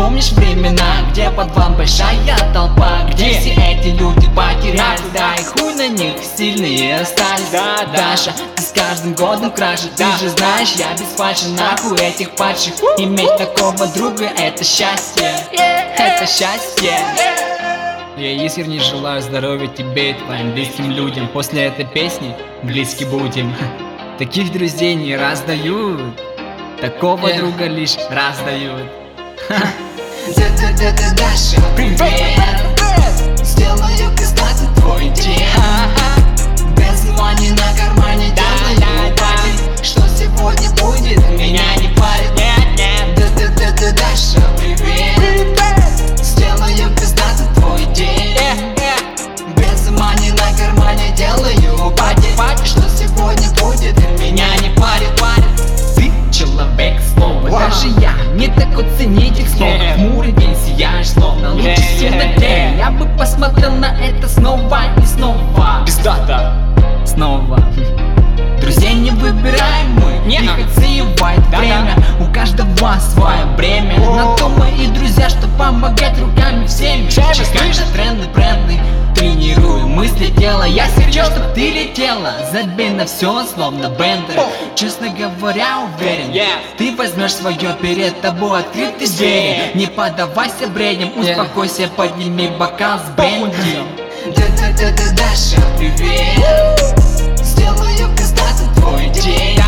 помнишь времена, где под вам большая толпа, где все эти люди потерялись, да и хуй на них сильные остались. Даша, ты с каждым годом краше, ты же знаешь, я без фальши, нахуй этих падших. Иметь такого друга — это счастье, это счастье. Я искренне желаю здоровья тебе и твоим близким людям. После этой песни близки будем. Таких друзей не раздают, такого друга лишь раздают. Даша, привет! Сделаю кстати твой день. Без внимания на кармане делаю пати. Что сегодня будет, меня не парит. Даша, привет! Сделаю кстати твой день. Без внимания на кармане делаю пати. Что сегодня будет, меня не парит. Ты человек слова, даже я не так оценить их слов. Хмурый день сияешь, словно лучи сильнее. Я бы посмотрел на это снова и снова. Пиздата. Снова. Друзей не выбираем мы, их отсеивает время. У каждого свое бремя. На то мои друзья, что помогать руками всеми. Чекай же тренды, бренды, тренирую мысли тела. Я сейчас, чтоб ты летела. Забей на все, словно бендер. Честно говоря, уверен, ты возьмешь свое, перед тобой открыты двери. Не поддавайся бредням, успокойся, подними бокал с бренди. Даша, привет! Сделаю кстати твой день.